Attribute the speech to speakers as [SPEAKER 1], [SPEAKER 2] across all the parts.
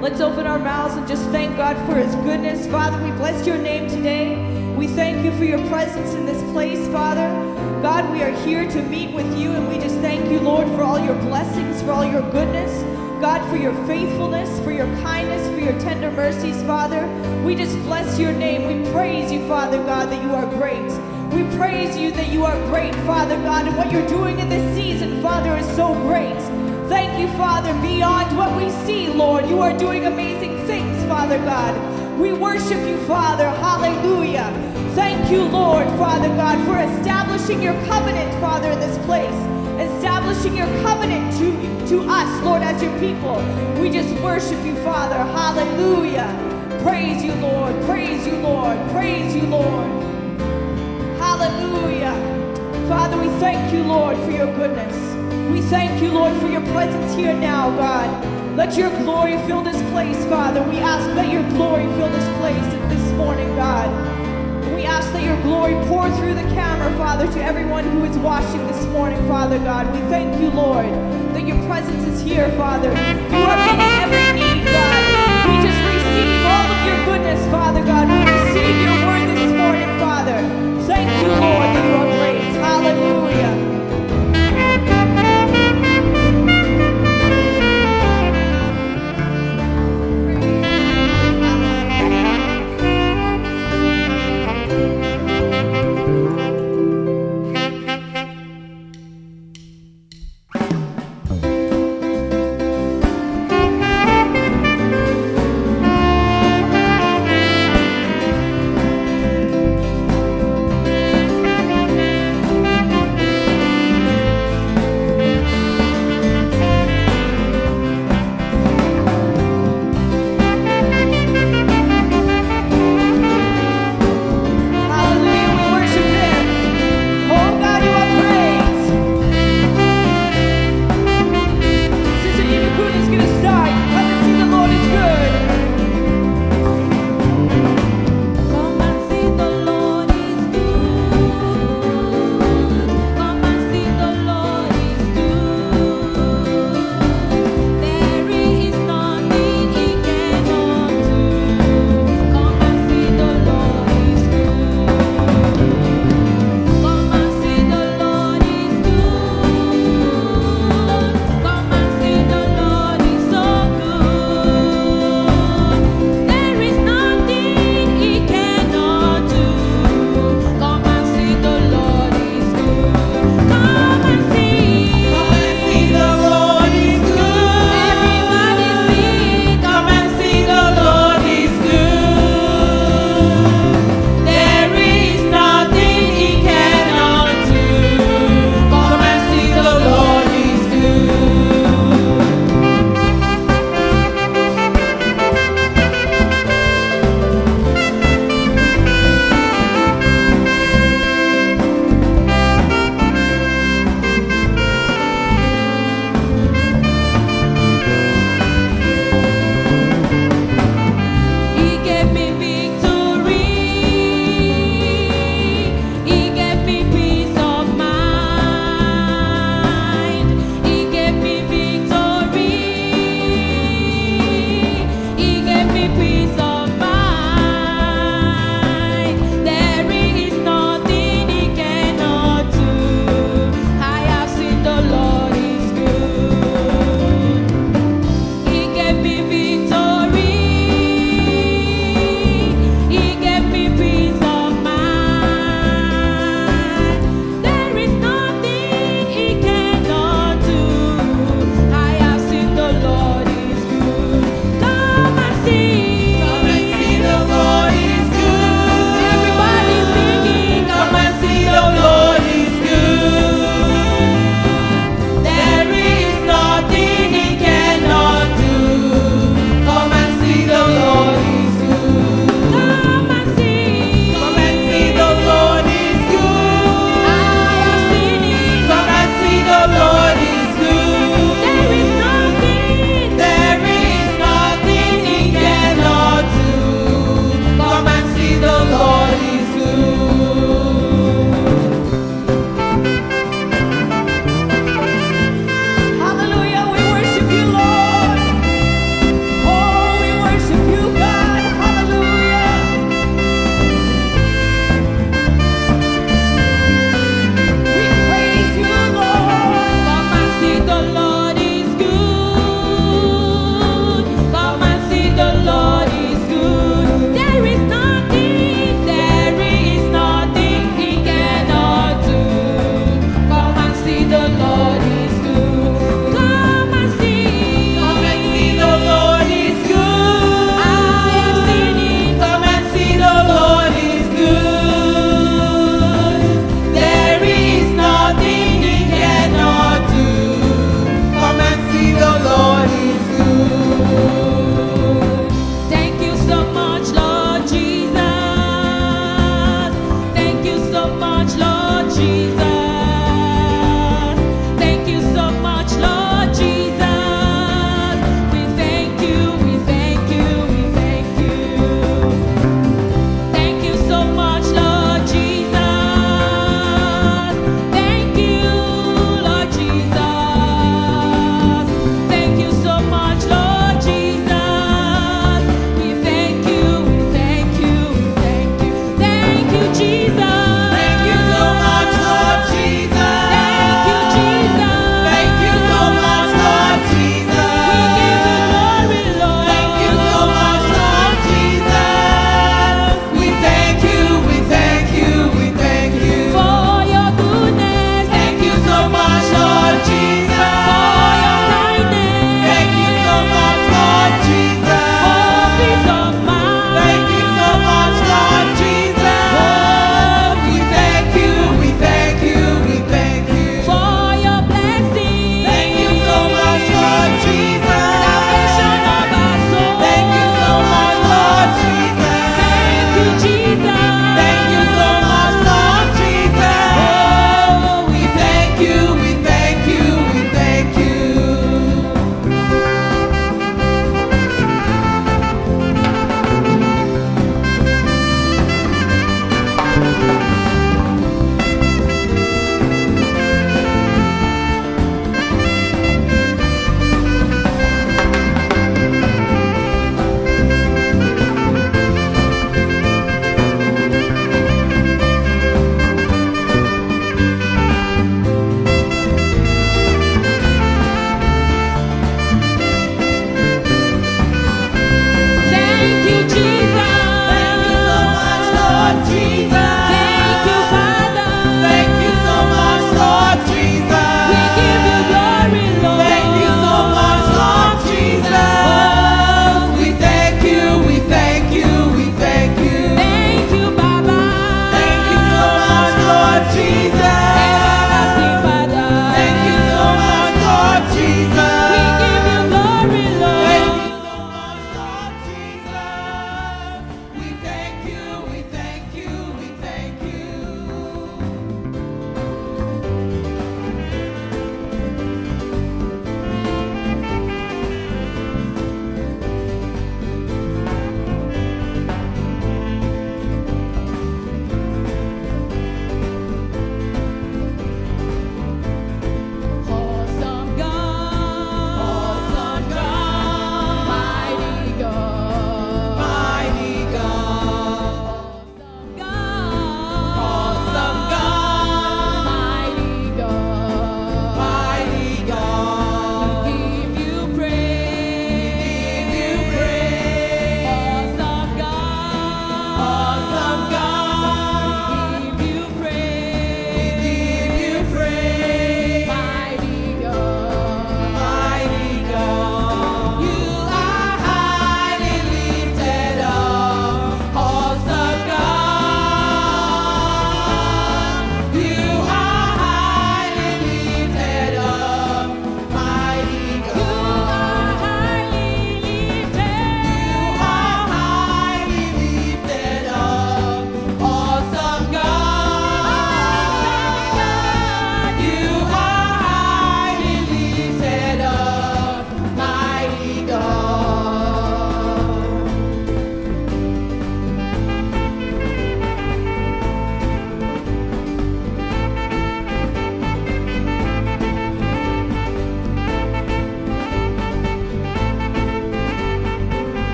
[SPEAKER 1] Let's open our mouths and just thank God for His goodness. Father, we bless your name today. We thank you for your presence in this place, Father. God, we are here to meet with you, and we just thank you, Lord, for all your blessings, for all your goodness. God, for your faithfulness, for your kindness, for your tender mercies, Father. We just bless your name. We praise you, Father God, that you are great. We praise you that you are great, Father God, and what you're doing in this season, Father, is so great. Thank you, Father, beyond what we see, Lord. You are doing amazing things, Father God. We worship you, Father. Hallelujah. Thank you, Lord, Father God, for establishing your covenant, Father, in this place. Establishing your covenant to us, Lord, as your people. We just worship you, Father. Hallelujah. Praise you, Lord. Praise you, Lord. Praise you, Lord. Hallelujah. Father, we thank you, Lord, for your goodness. We thank you, Lord, for your presence here now, God. Let your glory fill this place, Father. We ask that your glory fill this place this morning, God. We ask that your glory pour through the camera, Father, to everyone who is watching this morning, Father God. We thank you, Lord, that your presence is here, Father. You are meeting every need, God. We just receive all of your goodness, Father God. We receive your word this morning, Father. Thank you, Lord, that you are great. Hallelujah.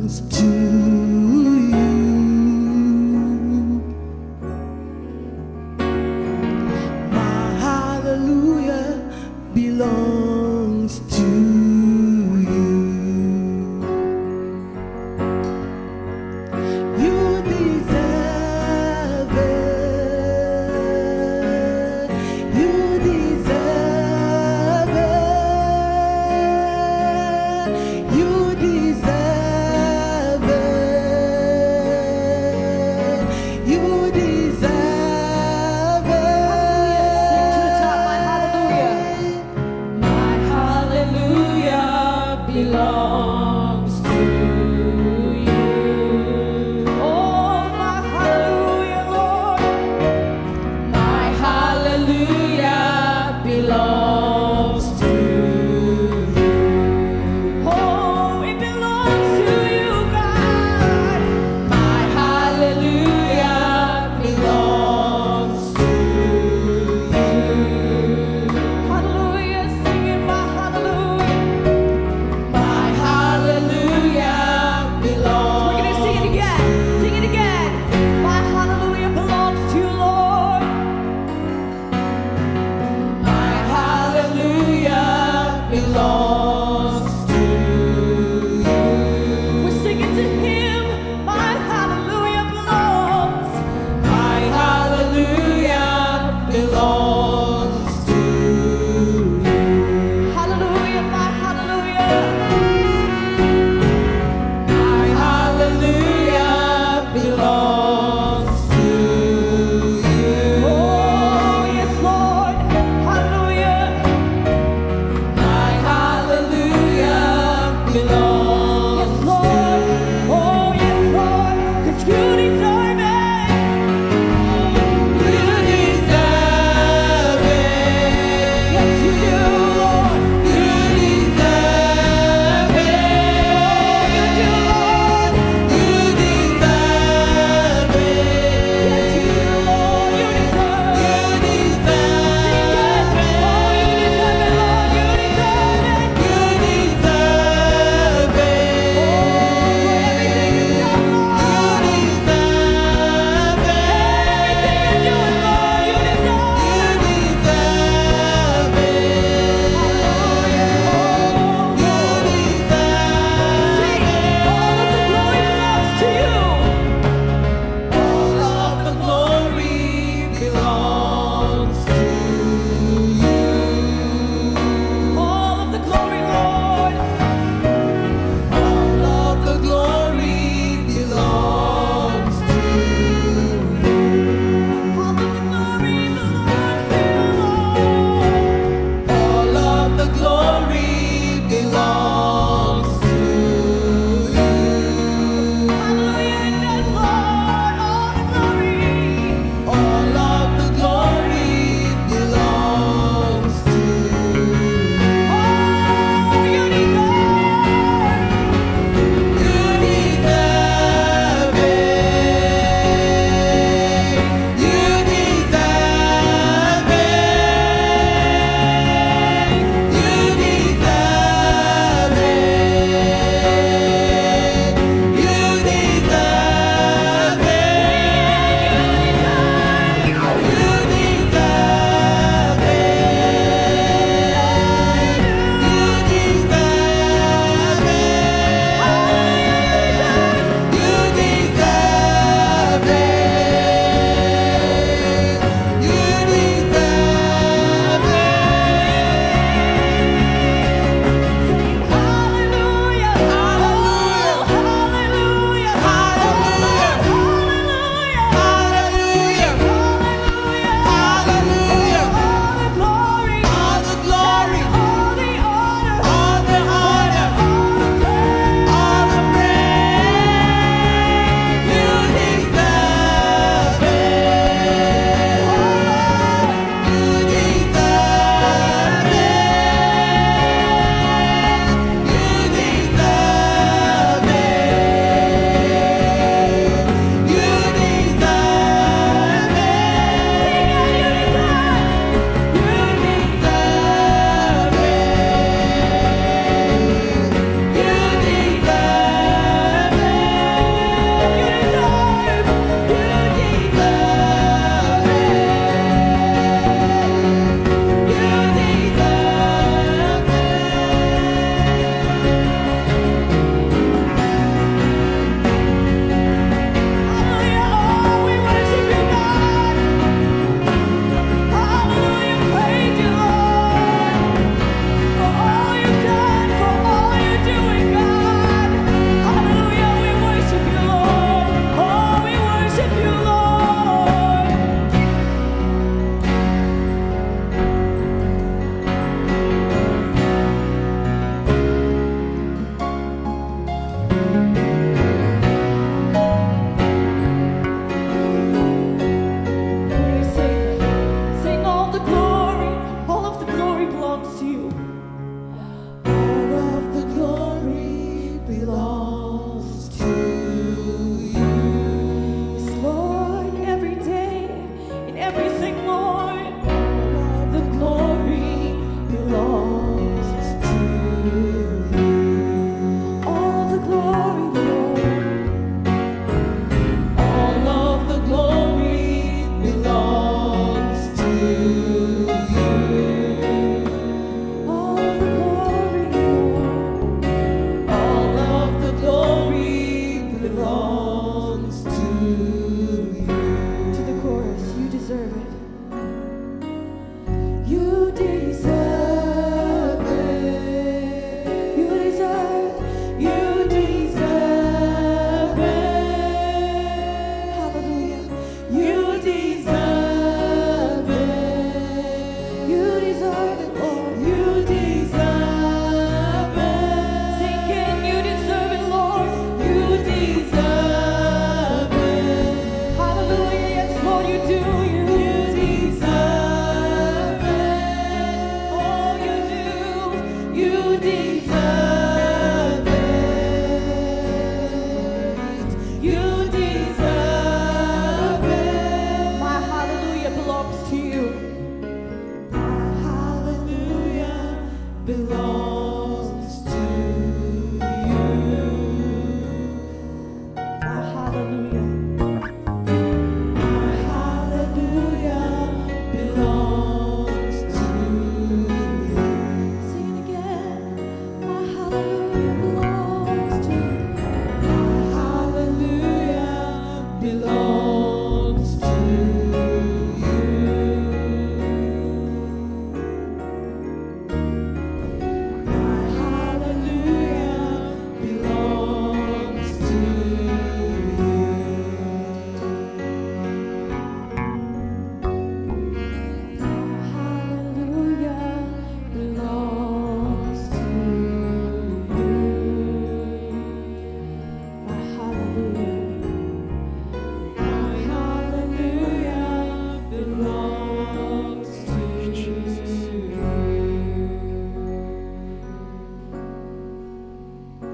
[SPEAKER 2] to you. My hallelujah belongs to you. You deserve it. You deserve it. You deserve it. You deserve it.
[SPEAKER 1] Sing to the top, my hallelujah. My hallelujah belongs to you. Oh, my hallelujah, Lord. My hallelujah belongs to you. Oh, it belongs to you, God. My hallelujah belongs to you. Hallelujah, sing it, my hallelujah. My hallelujah belongs. We're gonna sing it again. Sing it again. My hallelujah belongs to you, Lord. My hallelujah belongs to you. We're singing to Him. My hallelujah belongs. My hallelujah belongs to you. Hallelujah, my hallelujah. My hallelujah belongs to you. Oh, yes, Lord. Hallelujah. My hallelujah belongs